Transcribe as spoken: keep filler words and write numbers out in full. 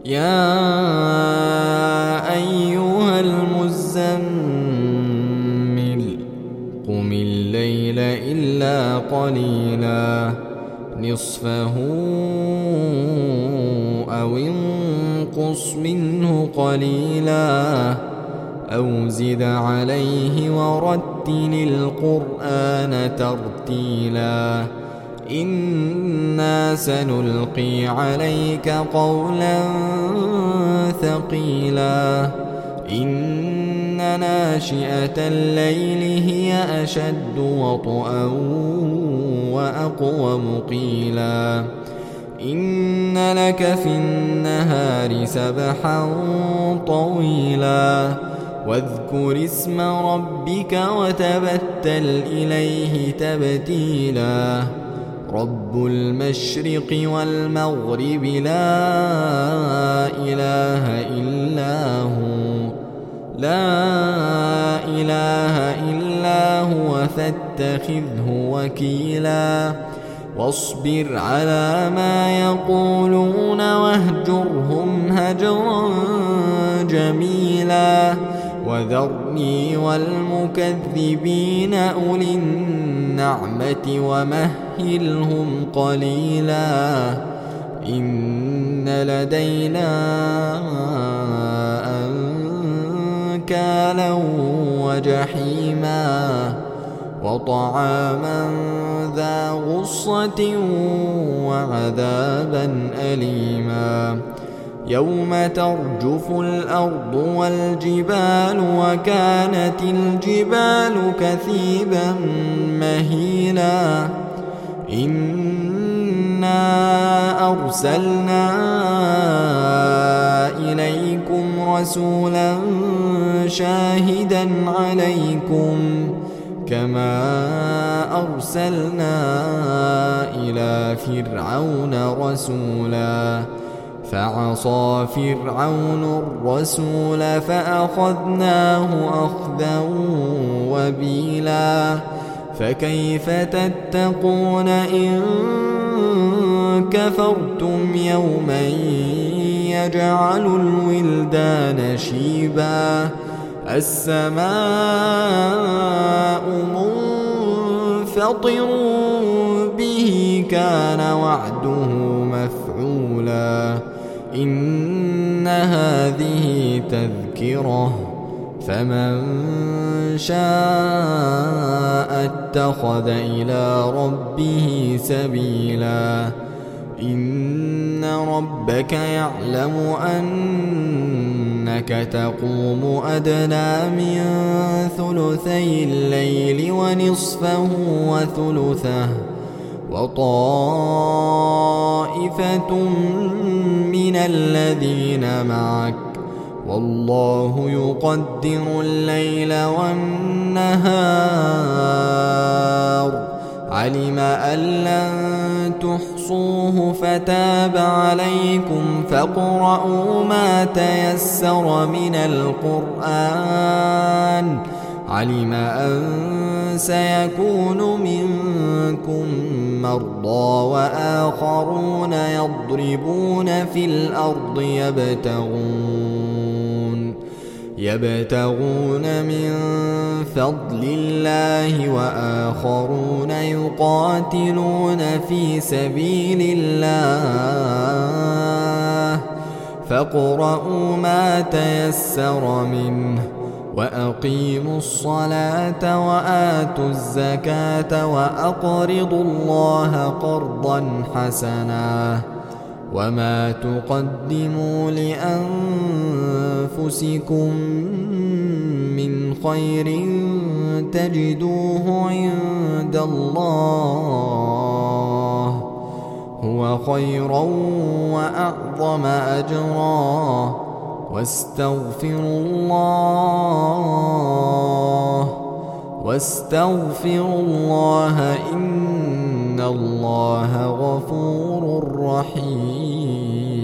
يا أيها المزمل قم الليل إلا قليلا نصفه أو انقص منه قليلا أو زد عليه ورتل القرآن ترتيلا إنا سنلقي عليك قولا ثقيلا إن ناشئة الليل هي أشد وطئا وأقوم قيلا إن لك في النهار سبحا طويلا واذكر اسم ربك وتبتل إليه تبتيلا رب المشرق والمغرب لا إله إلا هو لا إله إلا هو فاتخذه وكيلا واصبر على ما يقولون واهجرهم هجرا جميلا وذرني والمكذبين أولي النعمة ومهلهم قليلا إن لدينا أنكالا وجحيما وطعاما ذا غصة وعذابا أليما يوم ترجف الأرض والجبال وكانت الجبال كثيبا مهيلا إنا أرسلنا إليكم رسولا شاهدا عليكم كما أرسلنا إلى فرعون رسولا فعصى فرعون الرسول فأخذناه أخذا وبيلا فكيف تتقون إن كفرتم يوما يجعل الولدان شيبا السماء منفطر به كان وعده مفعولا إن هذه تذكرة فمن شاء اتخذ إلى ربه سبيلا إن ربك يعلم أنك تقوم أدنى من ثلثي الليل ونصفه وثلثه وطائفة من الذين معك والله يقدر الليل والنهار علم أن لن تحصوه فتاب عليكم فاقرؤوا ما تيسر من القرآن علم أن سيكون منكم مرضى وآخرون يضربون في الأرض يبتغون يبتغون من فضل الله وآخرون يقاتلون في سبيل الله فاقرؤوا ما تيسر منه وأقيموا الصلاة وآتوا الزكاة وأقرضوا الله قرضا حسنا وما تقدموا لأنفسكم من خير تجدوه عند الله هو خيرا وأعظم أجرا واستغفروا الله واستغفروا الله إن الله غفور رحيم.